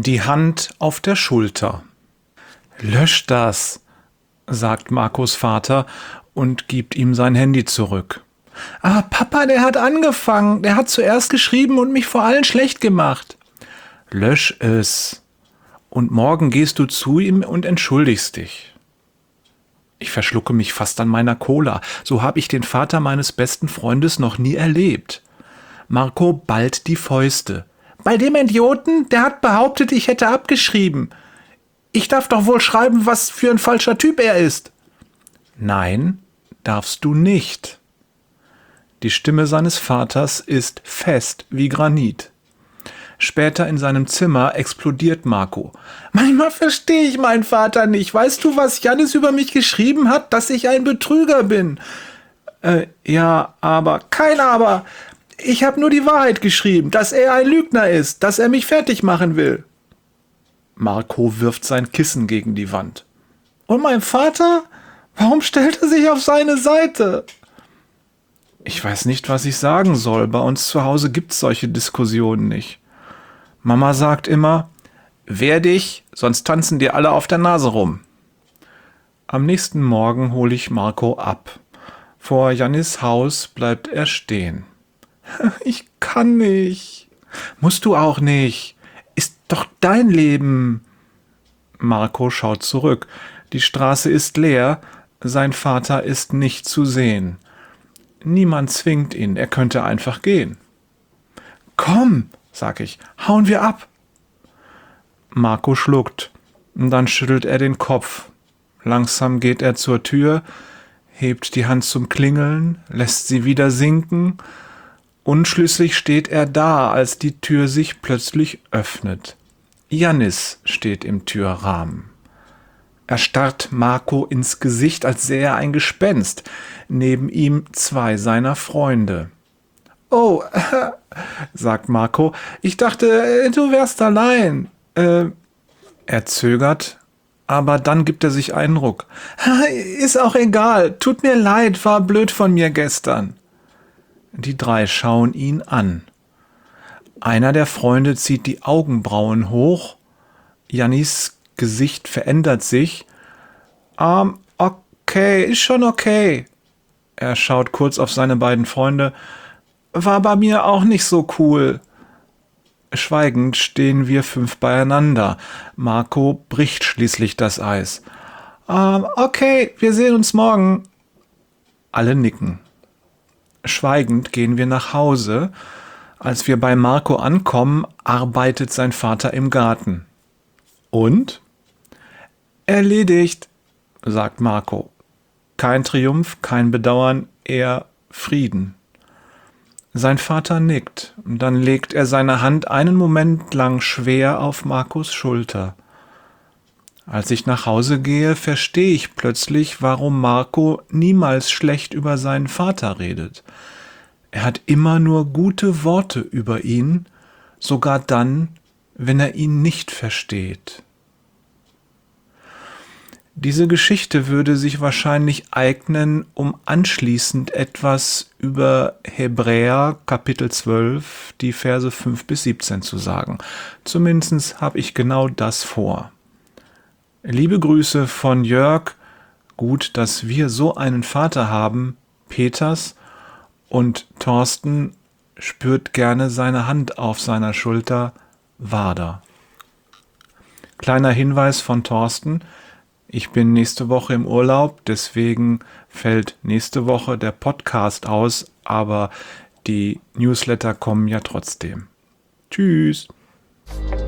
Die Hand auf der Schulter. »Lösch das«, sagt Marcos Vater und gibt ihm sein Handy zurück. »Aber Papa, der hat angefangen. Der hat zuerst geschrieben und mich vor allen schlecht gemacht.« »Lösch es. Und morgen gehst du zu ihm und entschuldigst dich.« Ich verschlucke mich fast an meiner Cola. So habe ich den Vater meines besten Freundes noch nie erlebt. Marco ballt die Fäuste. »Bei dem Idioten, der hat behauptet, ich hätte abgeschrieben. Ich darf doch wohl schreiben, was für ein falscher Typ er ist.« »Nein, darfst du nicht.« Die Stimme seines Vaters ist fest wie Granit. Später in seinem Zimmer explodiert Marco. »Manchmal verstehe ich meinen Vater nicht. Weißt du, was Jannis über mich geschrieben hat? Dass ich ein Betrüger bin.« Ja, aber, kein Aber. Ich habe nur die Wahrheit geschrieben, dass er ein Lügner ist, dass er mich fertig machen will.« Marco wirft sein Kissen gegen die Wand. »Und mein Vater? Warum stellt er sich auf seine Seite?« Ich weiß nicht, was ich sagen soll. Bei uns zu Hause gibt's solche Diskussionen nicht. Mama sagt immer, wehr dich, sonst tanzen dir alle auf der Nase rum. Am nächsten Morgen hole ich Marco ab. Vor Jannis Haus bleibt er stehen. »Ich kann nicht.« »Musst du auch nicht. Ist doch dein Leben.« Marco schaut zurück. Die Straße ist leer. Sein Vater ist nicht zu sehen. Niemand zwingt ihn. Er könnte einfach gehen. »Komm«, sag ich, »hauen wir ab.« Marco schluckt. Dann schüttelt er den Kopf. Langsam geht er zur Tür, hebt die Hand zum Klingeln, lässt sie wieder sinken. Unschlüssig steht er da, als die Tür sich plötzlich öffnet. Jannis steht im Türrahmen. Er starrt Marco ins Gesicht, als sähe er ein Gespenst. Neben ihm 2 seiner Freunde. »Oh«, sagt Marco, »ich dachte, du wärst allein.« Er zögert, aber dann gibt er sich einen Ruck. »Ist auch egal, tut mir leid, war blöd von mir gestern.« Die 3 schauen ihn an. Einer der Freunde zieht die Augenbrauen hoch. Jannis Gesicht verändert sich. Okay, ist schon okay.« Er schaut kurz auf seine beiden Freunde. »War bei mir auch nicht so cool.« Schweigend stehen wir 5 beieinander. Marco bricht schließlich das Eis. Okay, wir sehen uns morgen.« Alle nicken. Schweigend gehen wir nach Hause. Als wir bei Marco ankommen, arbeitet sein Vater im Garten. »Und?« »Erledigt«, sagt Marco. Kein Triumph, kein Bedauern, eher Frieden. Sein Vater nickt, dann legt er seine Hand einen Moment lang schwer auf Marcos Schulter. Als ich nach Hause gehe, verstehe ich plötzlich, warum Marco niemals schlecht über seinen Vater redet. Er hat immer nur gute Worte über ihn, sogar dann, wenn er ihn nicht versteht. Diese Geschichte würde sich wahrscheinlich eignen, um anschließend etwas über Hebräer Kapitel 12, die Verse 5 bis 17 zu sagen. Zumindest habe ich genau das vor. Liebe Grüße von Jörg. Gut, dass wir so einen Vater haben, Peters, und Thorsten spürt gerne seine Hand auf seiner Schulter, Wader. Kleiner Hinweis von Thorsten: Ich bin nächste Woche im Urlaub, deswegen fällt nächste Woche der Podcast aus, aber die Newsletter kommen ja trotzdem. Tschüss!